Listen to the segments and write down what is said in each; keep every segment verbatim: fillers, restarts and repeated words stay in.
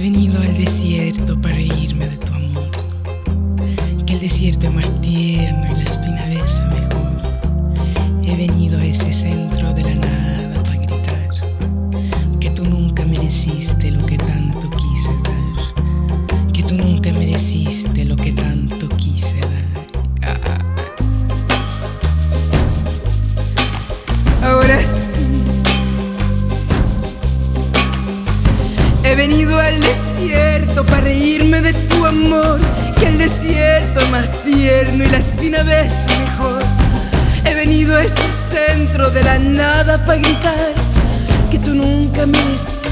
venido al desierto para reírme de tu amor, que el desierto es más tierno y la espina besa mejor. He venido a ese centro de la nada para gritar que tú nunca mereciste lo que tanto quise dar, que tú nunca mereciste lo que tanto quise dar. Ah. Ahora sí, he venido al desierto para reírme de tu amor, que el desierto es más tierno y la espina besa mejor. He venido a ese centro de la nada para gritar que tú nunca mereciste.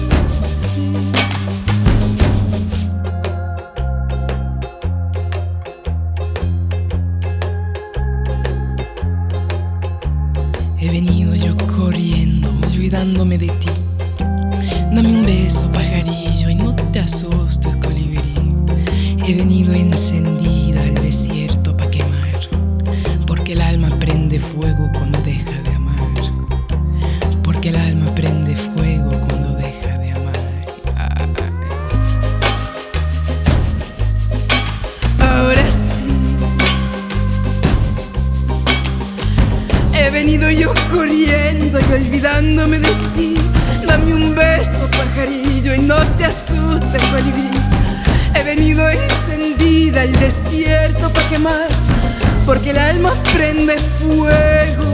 He venido yo corriendo, olvidándome de ti. Dame un beso, pajarillo, y no te asustes, colibrí. He venido encendida al desierto pa' quemar, porque el alma prende fuego cuando deja de amar, porque el alma prende fuego cuando deja de amar. Ah. Ahora sí, he venido yo corriendo y olvidándome de ti. Dame un beso, pajarillo, y no te asustes, colibrí. He venido encendida al desierto pa' quemar, porque el alma prende fuego.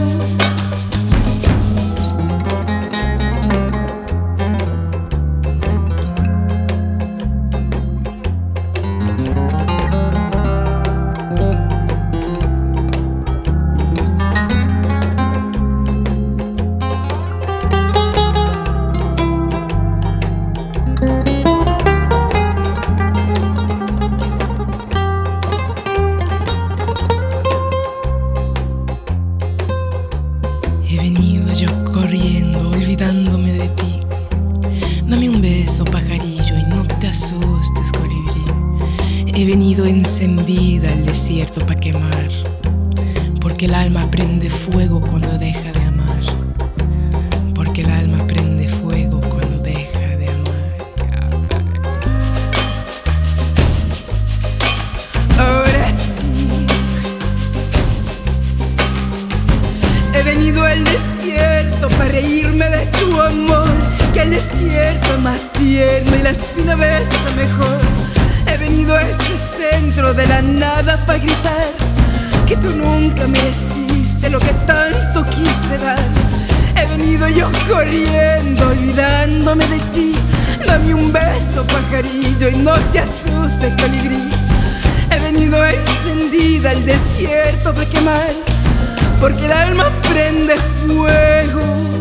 He venido yo corriendo, olvidándome de ti. Dame un beso, pajarillo, y no te asustes, colibrí. He venido encendida al desierto pa' quemar, porque el alma prende fuego cuando deja de amar, porque el alma prende fuego cuando deja de amar. Ahora sí, he venido al desierto para reírme de tu amor, que el desierto es más tierno y la espina besa mejor. He venido a ese centro de la nada para gritar que tú nunca mereciste lo que tanto quise dar. He venido yo corriendo, olvidándome de ti. Dame un beso, pajarillo, y no te asustes, colibrí. He venido encendida al desierto para quemar, porque el alma prende fuego.